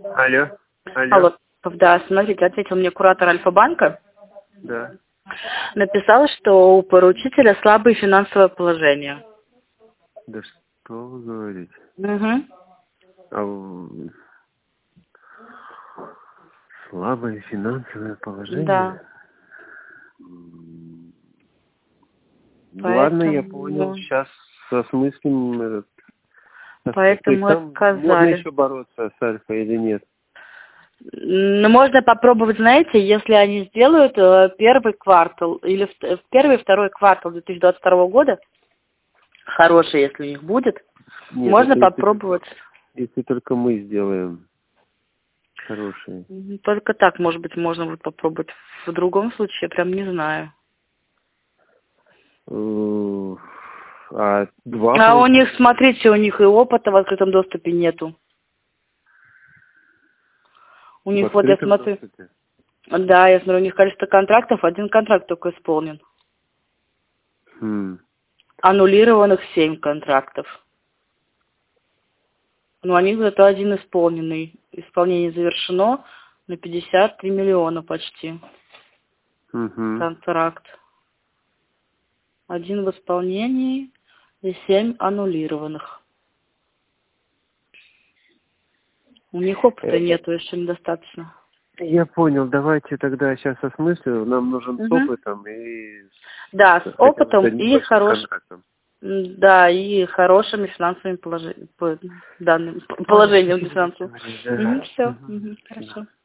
Алло. Алло, да, смотрите, ответил мне куратор Альфа-банка. Да. Написал, что у поручителя слабое финансовое положение. Да что вы говорите? Угу. Слабое финансовое положение? Да. Ладно, я Поэтому... понял. Сейчас осмыслим этот аспект. То есть Поэтому там можно отказали. еще бороться с Альфа или нет? Ну, можно попробовать, знаете, если они сделают первый квартал, или первый и второй квартал 2022 года, хороший, если у них будет, Нет, можно это попробовать. если только мы сделаем хорошие. Только так, может быть, можно будет попробовать. В другом случае, я прям не знаю. А два... А у них, смотрите, у них и опыта в открытом доступе нету. У них, вот я смотрю... доступе? Да, я смотрю, у них количество контрактов, один контракт только исполнен. Аннулированных 7 контрактов. Но у них зато один исполненный. Исполнение завершено на 53 миллиона почти. Контракт. Один в исполнении и 7 аннулированных. У них опыта нету, еще недостаточно. Я понял, давайте тогда сейчас осмыслю. Нам нужен с опытом и да, с опытом и контрактом. Да, и хорошими финансовыми положениями, положением финансовым. Все, хорошо.